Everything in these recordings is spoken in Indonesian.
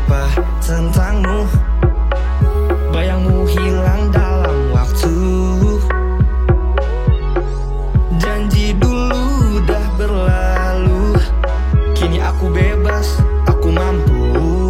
lupa tentangmu. Bayangmu hilang dalam waktu. Janji dulu udah berlalu. Kini aku bebas, aku mampu.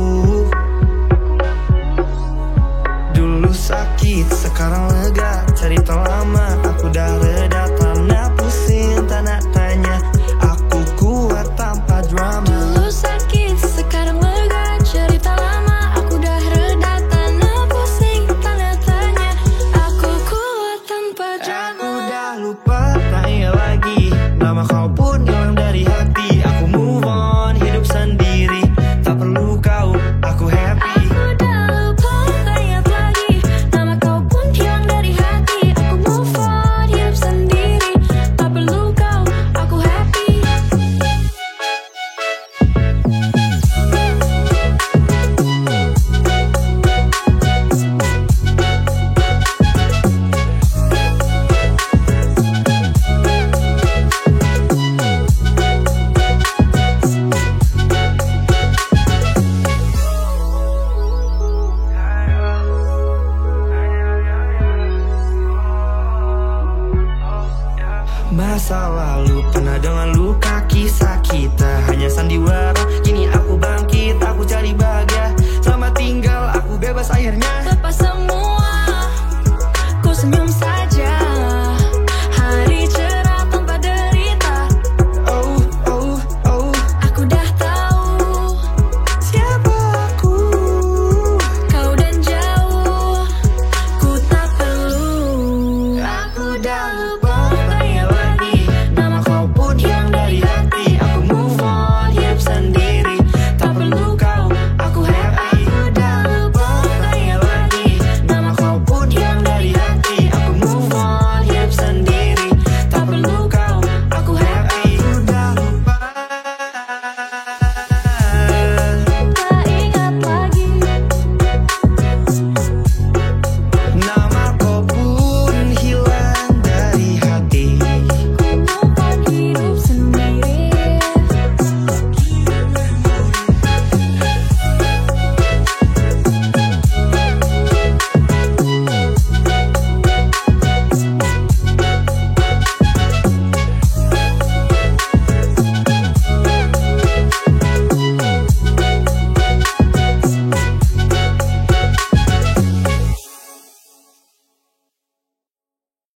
Dulu sakit, sekarang lega. Cerita lama, aku dah reda. Tanah pusing, tanah tanya. Aku kuat tanpa drama. Dulu sakit, sekarang lega. Cerita lama, aku dah reda. Tanah pusing, tanah tanya. Aku kuat tanpa drama. Aku dah lupa, tak ingat lagi. Nama kau pun hilang dari hati. Aku move on, hidup sendiri. Tak perlu kau, aku happy. Aku dah lupa, tak ingat lagi. Nama kau pun hilang dari hati. Aku move on, hidup sendiri. Tak perlu kau, aku happy. Masa lalu pernah dengan luka kisah kita. Hanya sandiwara, kini aku bangkit. Aku cari bahagia. Selamat tinggal, aku bebas akhirnya. Lepas semua